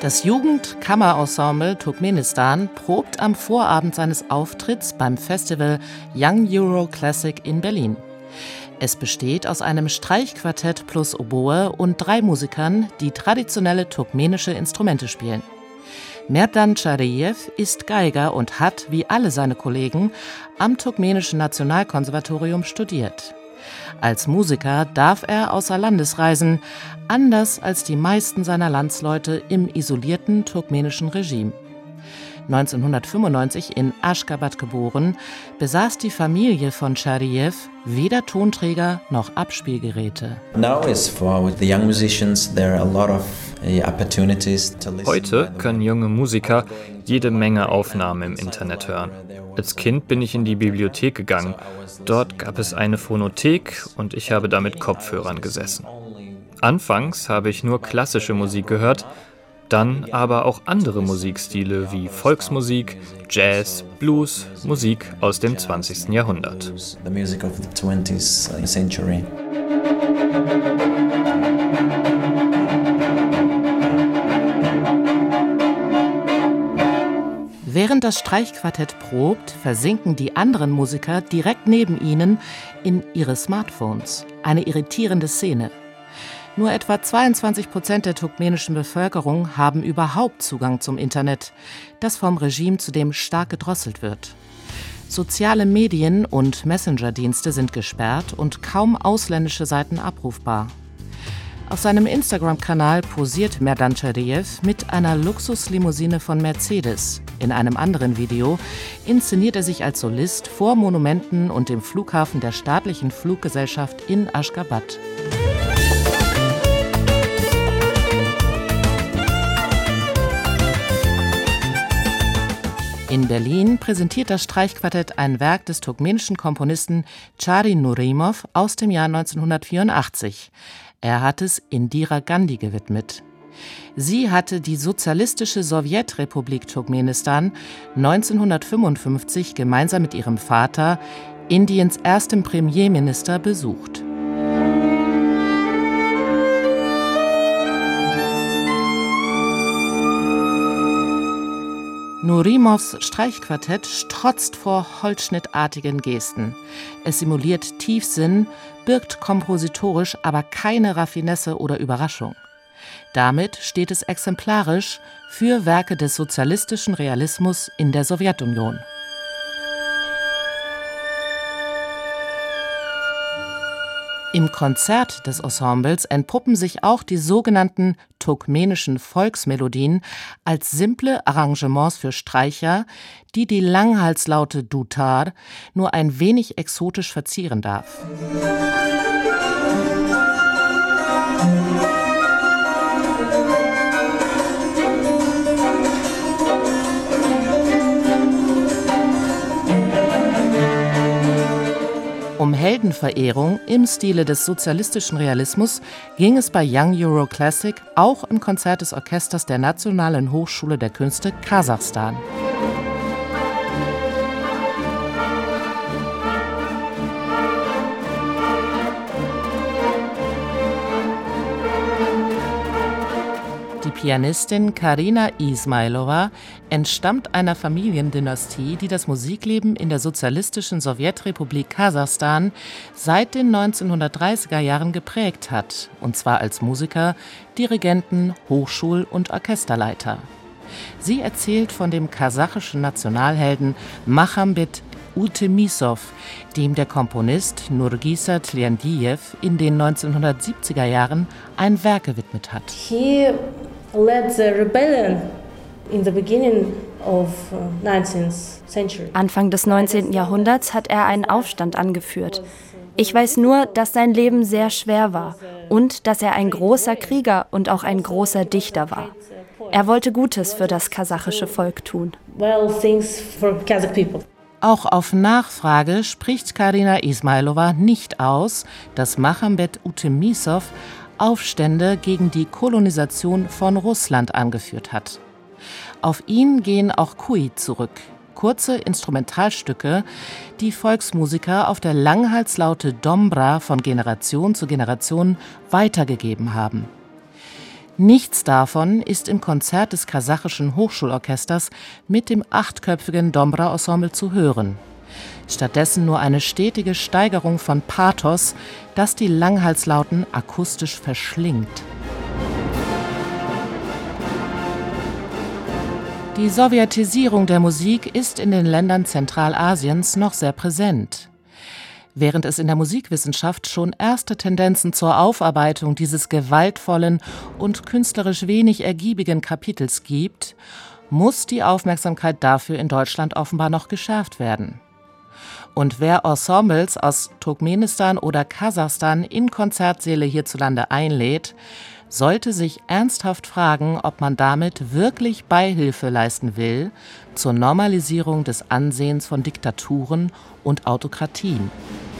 Das Jugendkammerensemble Turkmenistan probt am Vorabend seines Auftritts beim Festival Young Euro Classic in Berlin. Es besteht aus einem Streichquartett plus Oboe und 3 Musikern, die traditionelle turkmenische Instrumente spielen. Merdan Chariyev ist Geiger und hat, wie alle seine Kollegen, am Turkmenischen Nationalkonservatorium studiert. Als Musiker darf er außer Landes reisen, anders als die meisten seiner Landsleute im isolierten turkmenischen Regime. 1995 in Aşgabat geboren, besaß die Familie von Chariyev weder Tonträger noch Abspielgeräte. Heute können junge Musiker jede Menge Aufnahmen im Internet hören. Als Kind bin ich in die Bibliothek gegangen. Dort gab es eine Phonothek und ich habe da mit Kopfhörern gesessen. Anfangs habe ich nur klassische Musik gehört, dann aber auch andere Musikstile wie Volksmusik, Jazz, Blues, Musik aus dem 20. Jahrhundert. Während das Streichquartett probt, versinken die anderen Musiker direkt neben ihnen in ihre Smartphones. Eine irritierende Szene. Nur etwa 22% der turkmenischen Bevölkerung haben überhaupt Zugang zum Internet, das vom Regime zudem stark gedrosselt wird. Soziale Medien und Messenger-Dienste sind gesperrt und kaum ausländische Seiten abrufbar. Auf seinem Instagram-Kanal posiert Merdan Chariyev mit einer Luxuslimousine von Mercedes. In einem anderen Video inszeniert er sich als Solist vor Monumenten und dem Flughafen der staatlichen Fluggesellschaft in Aşgabat. In Berlin präsentiert das Streichquartett ein Werk des turkmenischen Komponisten Chari Nurimov aus dem Jahr 1984. Er hat es Indira Gandhi gewidmet. Sie hatte die Sozialistische Sowjetrepublik Turkmenistan 1955 gemeinsam mit ihrem Vater, Indiens erstem Premierminister, besucht. Nurimovs Streichquartett strotzt vor holzschnittartigen Gesten. Es simuliert Tiefsinn, birgt kompositorisch aber keine Raffinesse oder Überraschung. Damit steht es exemplarisch für Werke des sozialistischen Realismus in der Sowjetunion. Im Konzert des Ensembles entpuppen sich auch die sogenannten turkmenischen Volksmelodien als simple Arrangements für Streicher, die die Langhalslaute Dutar nur ein wenig exotisch verzieren darf. Um Heldenverehrung im Stile des sozialistischen Realismus ging es bei Young Euro Classic auch im Konzert des Orchesters der Nationalen Hochschule der Künste Kasachstan. Die Pianistin Karina Ismailova entstammt einer Familiendynastie, die das Musikleben in der sozialistischen Sowjetrepublik Kasachstan seit den 1930er Jahren geprägt hat, und zwar als Musiker, Dirigenten, Hochschul- und Orchesterleiter. Sie erzählt von dem kasachischen Nationalhelden Makhambet Utemisov, dem der Komponist Nurgisa Tliandiyev in den 1970er Jahren ein Werk gewidmet hat. He led the rebellion in the beginning of 19th century. Anfang des 19. Jahrhunderts hat er einen Aufstand angeführt. Ich weiß nur, dass sein Leben sehr schwer war und dass er ein großer Krieger und auch ein großer Dichter war. Er wollte Gutes für das kasachische Volk tun. Well, things for Kazakh people. Auch auf Nachfrage spricht Karina Ismailova nicht aus, dass Makhambet Utemisov Aufstände gegen die Kolonisation von Russland angeführt hat. Auf ihn gehen auch Kui zurück, kurze Instrumentalstücke, die Volksmusiker auf der Langhalslaute Dombra von Generation zu Generation weitergegeben haben. Nichts davon ist im Konzert des kasachischen Hochschulorchesters mit dem 8-köpfigen Dombra-Ensemble zu hören. Stattdessen nur eine stetige Steigerung von Pathos, das die Langhalslauten akustisch verschlingt. Die Sowjetisierung der Musik ist in den Ländern Zentralasiens noch sehr präsent. Während es in der Musikwissenschaft schon erste Tendenzen zur Aufarbeitung dieses gewaltvollen und künstlerisch wenig ergiebigen Kapitels gibt, muss die Aufmerksamkeit dafür in Deutschland offenbar noch geschärft werden. Und wer Ensembles aus Turkmenistan oder Kasachstan in Konzertsäle hierzulande einlädt, sollte sich ernsthaft fragen, ob man damit wirklich Beihilfe leisten will zur Normalisierung des Ansehens von Diktaturen und Autokratien.